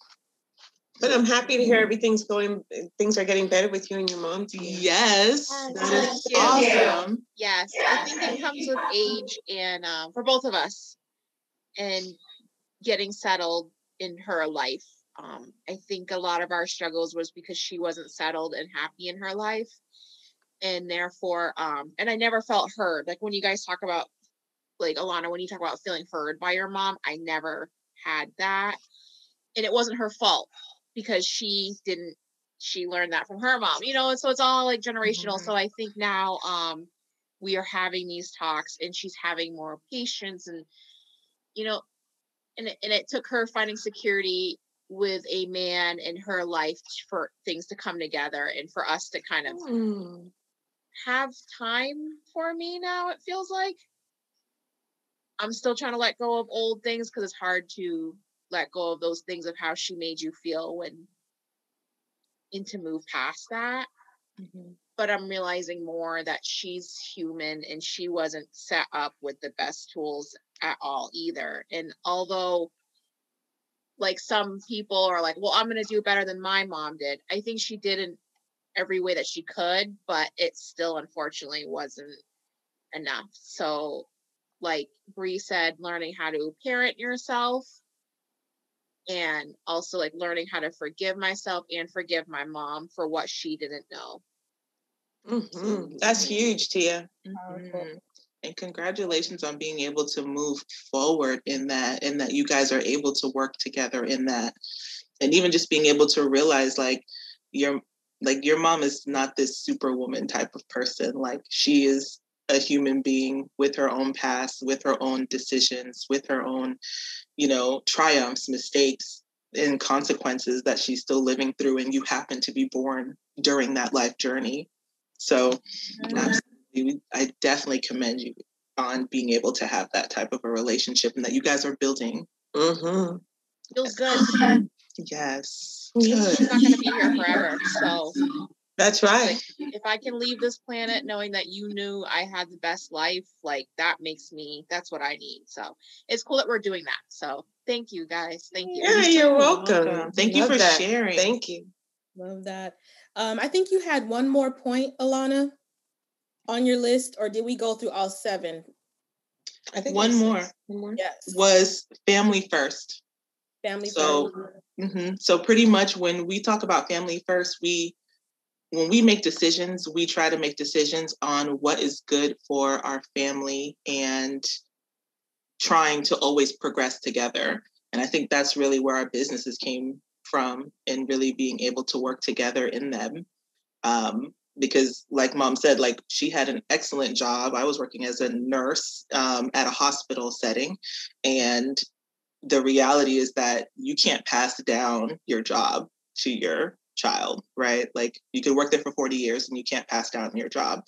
But I'm happy to hear everything's going, things are getting better with you and your mom. Yes. Yes, that is awesome. Yes. I think it comes with age and uh, for both of us and getting settled in her life. Um, I think a lot of our struggles was because she wasn't settled and happy in her life. And therefore, um, and I never felt heard. Like when you guys talk about, like Alana, when you talk about feeling heard by your mom, I never had that. And it wasn't her fault because she didn't, she learned that from her mom, you know, and so it's all like generational. Mm-hmm. So I think now um, we are having these talks and she's having more patience and, you know, and it, and it took her finding security with a man in her life for things to come together and for us to kind of mm. have time for me now, it feels like. I'm still trying to let go of old things because it's hard to let go of those things of how she made you feel when and to move past that. Mm-hmm. But I'm realizing more that she's human and she wasn't set up with the best tools at all either. And although like some people are like, well, I'm going to do better than my mom did. I think she did in every way that she could, but it still unfortunately wasn't enough. So like Bree said, learning how to parent yourself and also like learning how to forgive myself and forgive my mom for what she didn't know. Mm-hmm. That's huge, Tia. Mm-hmm. And congratulations on being able to move forward in that, and that you guys are able to work together in that. And even just being able to realize like your, like your mom is not this superwoman type of person. Like she is a human being with her own past, with her own decisions, with her own, you know, triumphs, mistakes, and consequences that she's still living through. And you happen to be born during that life journey. So absolutely, I definitely commend you on being able to have that type of a relationship and that you guys are building. Mm-hmm. Feels good. Yes. She's not going to be here forever. So That's right. Like, if I can leave this planet knowing that you knew I had the best life, like that makes me, that's what I need. So it's cool that we're doing that. So thank you guys. Thank you. Yeah, you're welcome. welcome. Thank you Love for that. sharing. Thank you. Love that. Um, I think you had one more point, Alana, on your list, or did we go through all seven? I think one more. one more. Yes. Was family first. Family so, first. Mm-hmm. So pretty much when we talk about family first, we when we make decisions, we try to make decisions on what is good for our family and trying to always progress together. And I think that's really where our businesses came from, and really being able to work together in them. Um, because like Mom said, like she had an excellent job. I was working as a nurse um, at a hospital setting. And the reality is that you can't pass down your job to your child, right? Like you could work there for forty years and you can't pass down your job.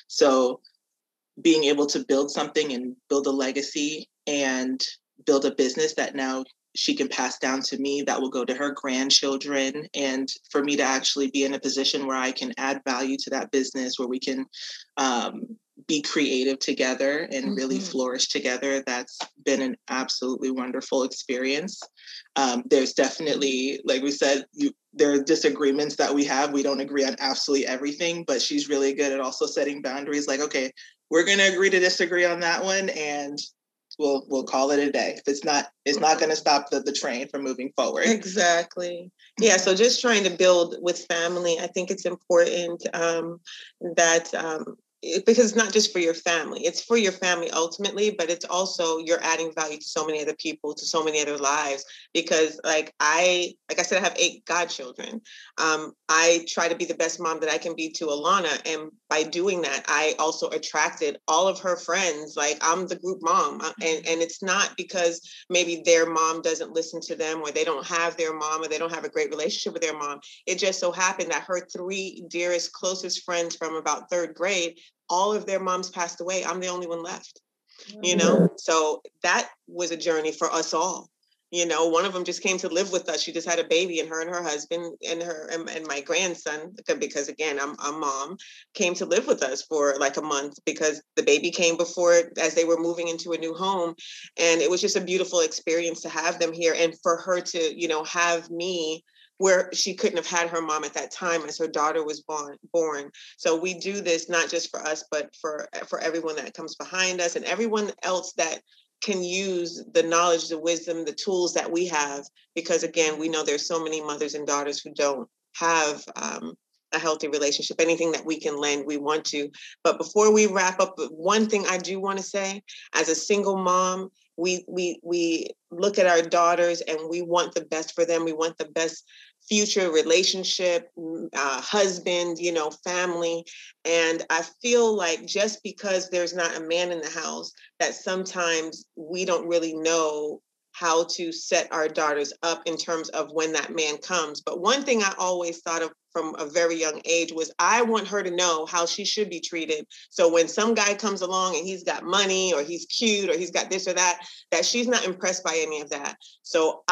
So being able to build something and build a legacy and build a business that now she can pass down to me, that will go to her grandchildren. And for me to actually be in a position where I can add value to that business, where we can um, be creative together and mm-hmm. really flourish together, that's been an absolutely wonderful experience. Um, there's definitely, like we said, you, there are disagreements that we have. We don't agree on absolutely everything, but she's really good at also setting boundaries. Like, okay, we're going to agree to disagree on that one, and we'll we'll call it a day. If it's not, it's not going to stop the, the train from moving forward. Exactly. Yeah. So just trying to build with family. I think it's important um, that um, it, because it's not just for your family, it's for your family ultimately, but it's also you're adding value to so many other people, to so many other lives. Because like I, like I said, I have eight godchildren. Um, I try to be the best mom that I can be to Alana. And by doing that, I also attracted all of her friends. Like I'm the group mom. And, and it's not because maybe their mom doesn't listen to them, or they don't have their mom, or they don't have a great relationship with their mom. It just so happened that her three dearest, closest friends from about third grade, all of their moms passed away. I'm the only one left, you know? So that was a journey for us all. You know, one of them just came to live with us. She just had a baby, and her and her husband and her and, and my grandson, because again, I'm a mom, came to live with us for like a month because the baby came before as they were moving into a new home. And it was just a beautiful experience to have them here, and for her to, you know, have me where she couldn't have had her mom at that time as her daughter was born. born. So we do this not just for us, but for, for everyone that comes behind us and everyone else that can use the knowledge, the wisdom, the tools that we have. Because again, we know there's so many mothers and daughters who don't have um, a healthy relationship. Anything that we can lend, we want to. But before we wrap up, one thing I do want to say, as a single mom, we we we look at our daughters and we want the best for them. We want the best future relationship, uh, husband, you know, family. And I feel like just because there's not a man in the house, that sometimes we don't really know how to set our daughters up in terms of when that man comes. But one thing I always thought of from a very young age was I want her to know how she should be treated. So when some guy comes along and he's got money, or he's cute, or he's got this or that, that she's not impressed by any of that. So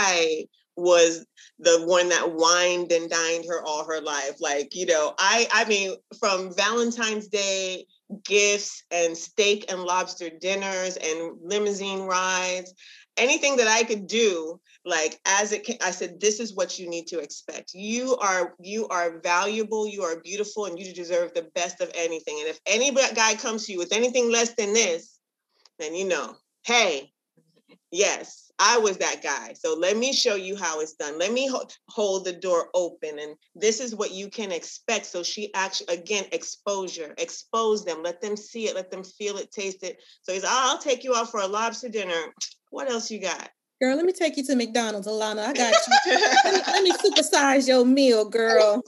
I was the one that wined and dined her all her life. Like, you know, I, I mean, from Valentine's Day gifts and steak and lobster dinners and limousine rides, anything that I could do, like as it can, I said, this is what you need to expect. You are, you are valuable, you are beautiful, and you deserve the best of anything. And if any guy comes to you with anything less than this, then you know, hey, yes, I was that guy. So let me show you how it's done. Let me ho- hold the door open. And this is what you can expect. So she actually, again, exposure, expose them, let them see it, let them feel it, taste it. So he's, oh, I'll take you out for a lobster dinner. What else you got? Girl, let me take you to McDonald's, Alana. I got you. let, me, let me supersize your meal, girl.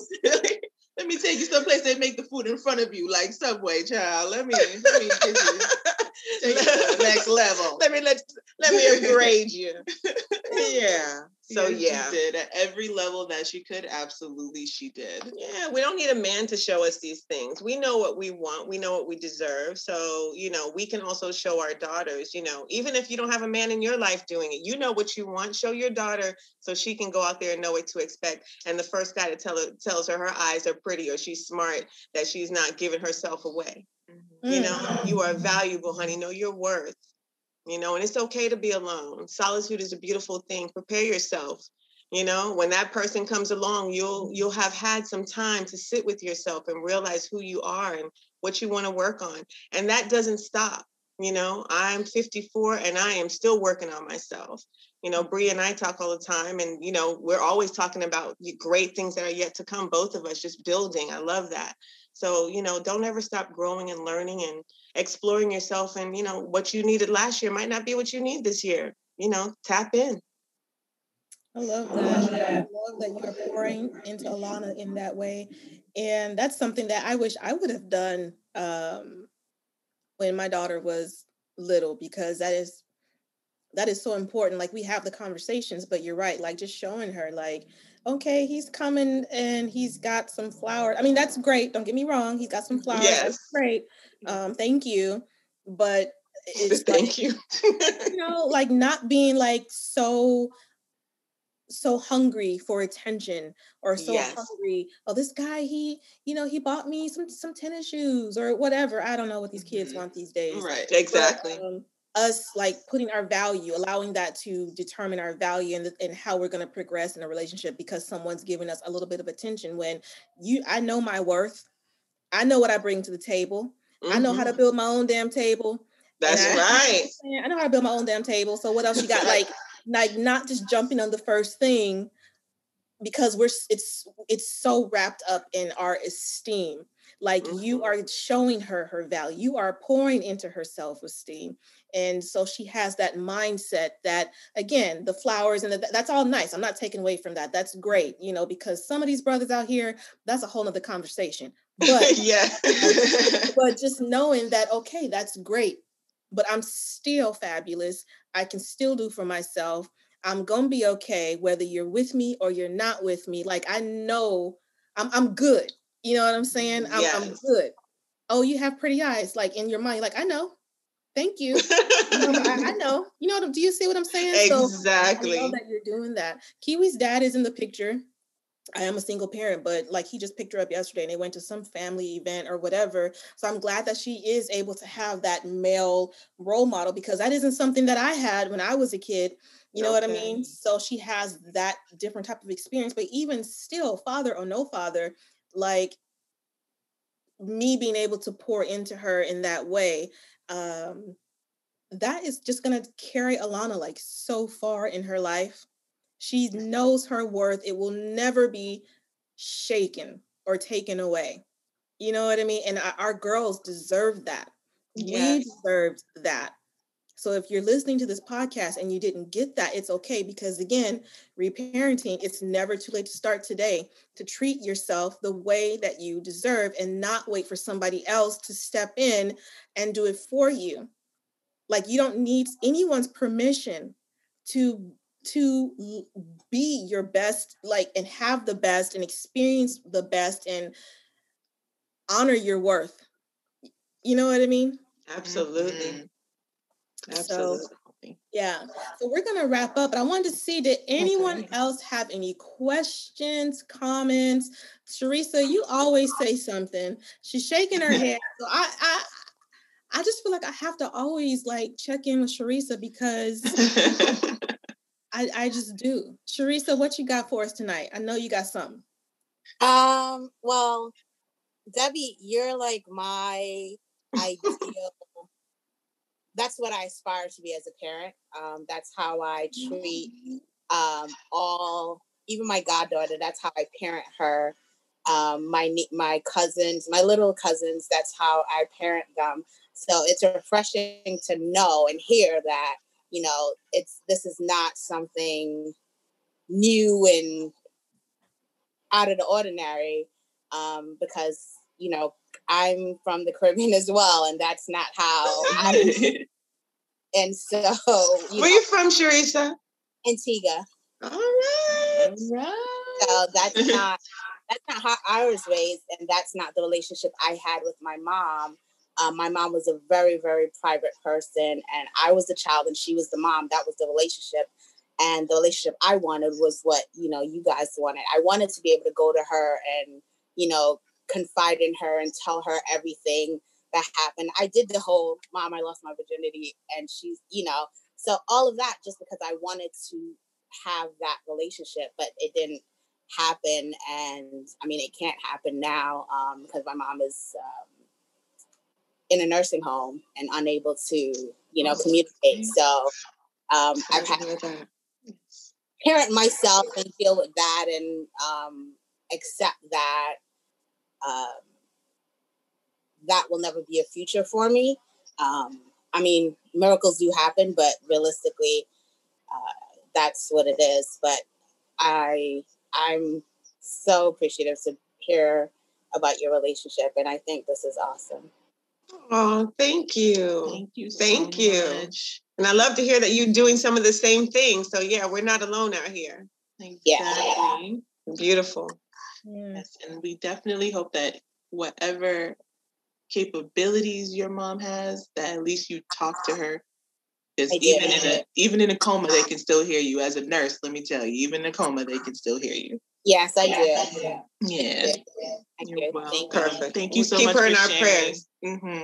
Let me take you someplace they make the food in front of you, like Subway, child. Let me, let me get you, take you to the next level. Let me let let me upgrade you. Yeah. So yes, yeah, she did at every level that she could. Absolutely, she did. Yeah, we don't need a man to show us these things. We know what we want. We know what we deserve. So, you know, we can also show our daughters, you know, even if you don't have a man in your life doing it, you know what you want. Show your daughter so she can go out there and know what to expect. And the first guy that tell her, tells her her eyes are pretty or she's smart, that she's not giving herself away. Mm-hmm. You know, you are valuable, honey. Know your worth. You know, and it's okay to be alone. Solitude is a beautiful thing. Prepare yourself. You know, when that person comes along, you'll you'll have had some time to sit with yourself and realize who you are and what you want to work on. And that doesn't stop. You know, I'm fifty-four and I am still working on myself. You know, Bree and I talk all the time, and, you know, we're always talking about the great things that are yet to come, both of us just building. I love that. So, you know, don't ever stop growing and learning and exploring yourself. And, you know, what you needed last year might not be what you need this year. You know, tap in. I love that. I love that you're pouring into Alana in that way. And that's something that I wish I would have done um, when my daughter was little, because that is that is so important. Like, we have the conversations, but you're right. Like, just showing her, like, okay, he's coming and he's got some flowers. I mean, that's great. Don't get me wrong. He's got some flowers. Yes. That's great. Um, thank you. But it's thank like, you. you know, like, not being like so so hungry for attention, or so yes. hungry. Oh, this guy, he, you know, he bought me some some tennis shoes or whatever. I don't know what these kids mm-hmm. want these days. Right, exactly. But, um, us like putting our value, allowing that to determine our value and, and how we're going to progress in a relationship because someone's giving us a little bit of attention. When you, I know my worth. I know what I bring to the table. Mm-hmm. I know how to build my own damn table. That's I, right. I know how to build my own damn table. So what else you got? Like, like not just jumping on the first thing, because we're it's it's so wrapped up in our esteem. Like, mm-hmm. you are showing her her value. You are pouring into her self-esteem. And so she has that mindset that, again, the flowers and the, that's all nice. I'm not taking away from that. That's great, you know, because some of these brothers out here, that's a whole nother conversation. But yeah, but just knowing that, okay, that's great, but I'm still fabulous. I can still do for myself. I'm going to be okay, whether you're with me or you're not with me. Like, I know I'm I'm good. You know what I'm saying? I'm, yes. I'm good. Oh, you have pretty eyes, like, in your mind. Like, I know. Thank you. you know, I, I know. You know, do you see what I'm saying? Exactly. So I know that you're doing that. Kiwi's dad is in the picture. I am a single parent, but like, he just picked her up yesterday and they went to some family event or whatever. So I'm glad that she is able to have that male role model, because that isn't something that I had when I was a kid. You know okay. what I mean? So she has that different type of experience, but even still, father or no father, like, me being able to pour into her in that way, um, that is just going to carry Alana like so far in her life. She knows her worth. It will never be shaken or taken away. You know what I mean? And our, our girls deserve that. Yes. We deserved that. So if you're listening to this podcast and you didn't get that, it's okay, because again, reparenting, it's never too late to start today, to treat yourself the way that you deserve and not wait for somebody else to step in and do it for you. Like, you don't need anyone's permission to, to be your best, like, and have the best and experience the best and honor your worth. You know what I mean? Absolutely. Mm-hmm. Absolutely. So, yeah. So we're going to wrap up, but I wanted to see, did anyone okay. else have any questions, comments? Sharissa, you always say something. She's shaking her head. So I, I, I just feel like I have to always like check in with Sharissa, because I, I just do. Sharissa, what you got for us tonight? I know you got something. Um, well, Debbie, you're like my ideal. That's what I aspire to be as a parent. Um, that's how I treat um, all, even my goddaughter. That's how I parent her. Um, my my cousins, my little cousins. That's how I parent them. So it's refreshing to know and hear that, you know, it's this is not something new and out of the ordinary, um, because, you know, I'm from the Caribbean as well, and that's not how I. And so, you where know, you from, Sharissa? Antigua. All right. All right. So that's not that's not how I was raised, and that's not the relationship I had with my mom. Um, my mom was a very, very private person, and I was the child and she was the mom. That was the relationship. And the relationship I wanted was what, you know, you guys wanted. I wanted to be able to go to her and, you know, confide in her and tell her everything that happened. I did the whole, Mom, I lost my virginity, and she's, you know, so all of that just because I wanted to have that relationship, but it didn't happen. And I mean, it can't happen now um, because my mom is um, in a nursing home and unable to, you know, communicate. So um, I've had to parent myself and deal with that and um, accept that um, that will never be a future for me. Um, I mean, miracles do happen, but realistically, uh, that's what it is. But I, I'm so appreciative to hear about your relationship, and I think this is awesome. Oh, thank you. Thank you. Thank so you. Much. And I love to hear that you're doing some of the same things. So yeah, we're not alone out here. Exactly. Yeah. Beautiful. Yes, and we definitely hope that whatever capabilities your mom has, that at least you talk to her. Because even in a even in a coma, they can still hear you. As a nurse, let me tell you, even in a coma, they can still hear you. Yes, I yes, do. Yeah. yeah. You're welcome. Perfect. Thank you so we'll much. Keep her for in our sharing. prayers. Mm-hmm.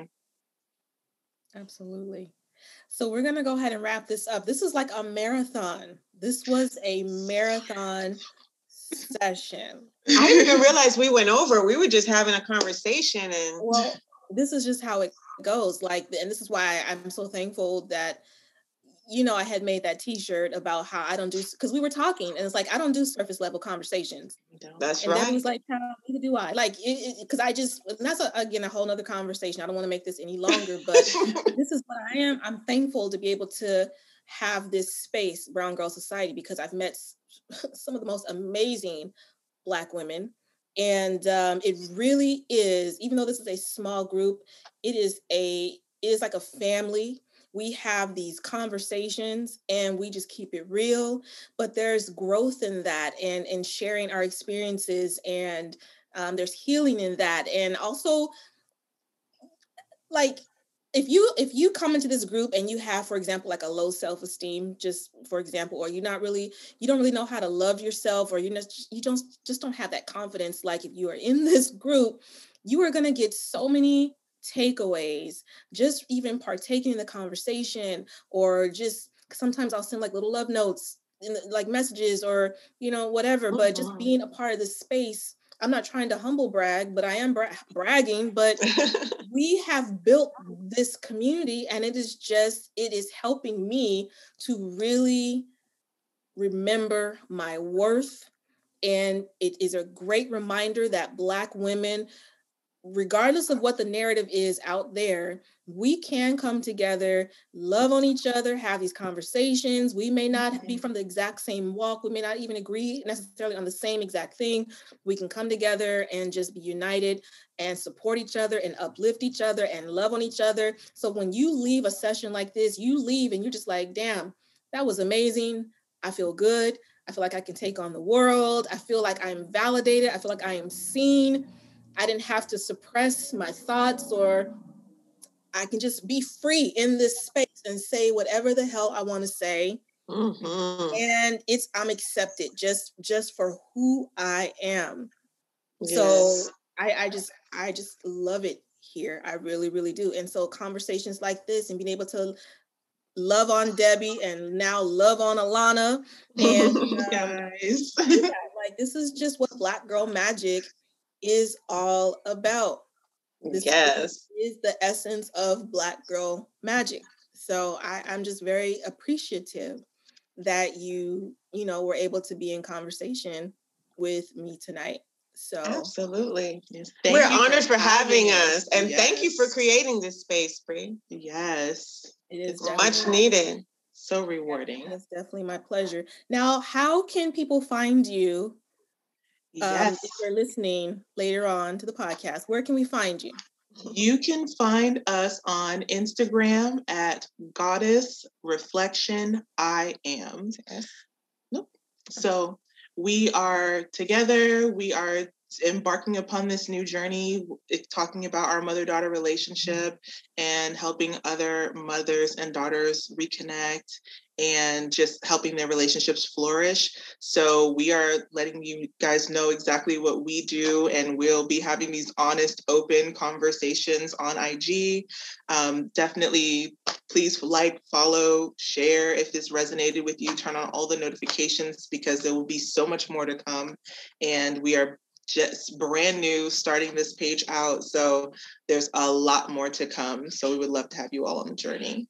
Absolutely. So we're going to go ahead and wrap this up. This is like a marathon. This was a marathon session. I didn't even realize we went over. We were just having a conversation. And well, this is just how it goes. Like, and this is why I'm so thankful that, you know, I had made that t-shirt about how I don't do, because we were talking and it's like, I don't do surface level conversations. That's and right. Debbie was like, how neither do I? Like, because I just, and that's a, again, a whole nother conversation. I don't want to make this any longer, but this is what I am. I'm thankful to be able to have this space, Brown Girl Society, because I've met some of the most amazing Black women. And um, it really is, even though this is a small group, it is a, it is like a family. We have these conversations and we just keep it real, but there's growth in that and, and sharing our experiences, and um, there's healing in that. And also, like, if you if you come into this group and you have, for example, like a low self-esteem, just for example, or you're not really, you don't really know how to love yourself, or you just you don't just don't have that confidence, like if you are in this group, you are going to get so many takeaways, just even partaking in the conversation, or just sometimes I'll send like little love notes in the, like messages or, you know, whatever, mm-hmm. but just being a part of this space. I'm not trying to humble brag, but I am bra- bragging, but we have built this community, and it is just, it is helping me to really remember my worth. And it is a great reminder that Black women, regardless of what the narrative is out there, we can come together, love on each other, have these conversations. We may not be from the exact same walk. We may not even agree necessarily on the same exact thing. We can come together and just be united and support each other and uplift each other and love on each other. So when you leave a session like this, you leave and you're just like, damn, that was amazing. I feel good. I feel like I can take on the world. I feel like I'm validated. I feel like I am seen. I didn't have to suppress my thoughts, or I can just be free in this space and say whatever the hell I want to say. Mm-hmm. And it's, I'm accepted just, just for who I am. Yes. So I, I just, I just love it here. I really, really do. And so conversations like this and being able to love on Debbie and now love on Alana. And uh, yeah, like, this is just what Black Girl Magic is all about. This yes. is the essence of Black Girl Magic. So I, I'm just very appreciative that you, you know, were able to be in conversation with me tonight. So absolutely. Yes. We're honored for, for having us. us. And yes. Thank you for creating this space, Bree. Yes. It is much needed. So rewarding. It's definitely my pleasure. Now, how can people find you? Yes. Um, if you're listening later on to the podcast, where can we find you? You can find us on Instagram at Goddess Reflection I Am. Yes. Nope. So we are together. We are embarking upon this new journey, talking about our mother-daughter relationship and helping other mothers and daughters reconnect and just helping their relationships flourish. So we are letting you guys know exactly what we do, and we'll be having these honest, open conversations on I G. Um, definitely, please like, follow, share if this resonated with you. Turn on all the notifications because there will be so much more to come. And we are just brand new, starting this page out. So there's a lot more to come. So we would love to have you all on the journey.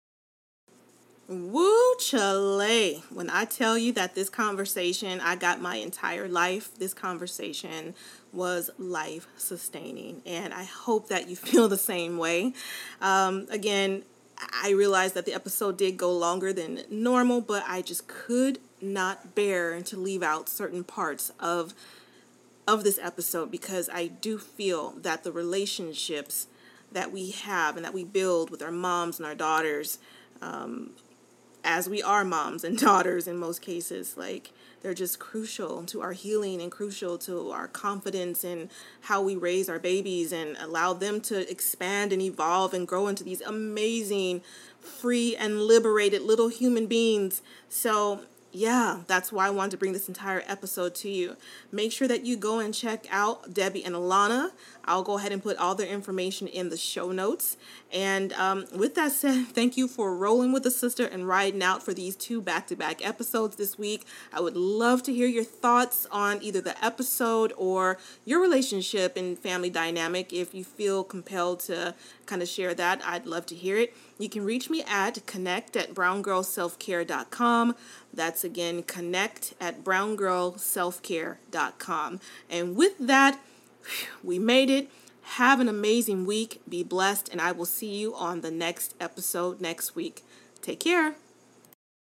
Woo chale. When I tell you that this conversation, I got my entire life, this conversation was life sustaining. And I hope that you feel the same way. Um, again, I realized that the episode did go longer than normal, but I just could not bear to leave out certain parts of of this episode because I do feel that the relationships that we have and that we build with our moms and our daughters, um, as we are moms and daughters in most cases, like they're just crucial to our healing and crucial to our confidence in how we raise our babies and allow them to expand and evolve and grow into these amazing, free and liberated little human beings. So yeah, that's why I wanted to bring this entire episode to you. Make sure that you go and check out Debbie and Alana. I'll go ahead and put all their information in the show notes. And um, with that said, thank you for rolling with the sister and riding out for these two back-to-back episodes this week. I would love to hear your thoughts on either the episode or your relationship and family dynamic. If you feel compelled to kind of share that, I'd love to hear it. You can reach me at connect at brown girl self care dot com. That's again, connect at brown girl self care dot com. And with that, we made it. Have an amazing week. Be blessed. And I will see you on the next episode next week. Take care.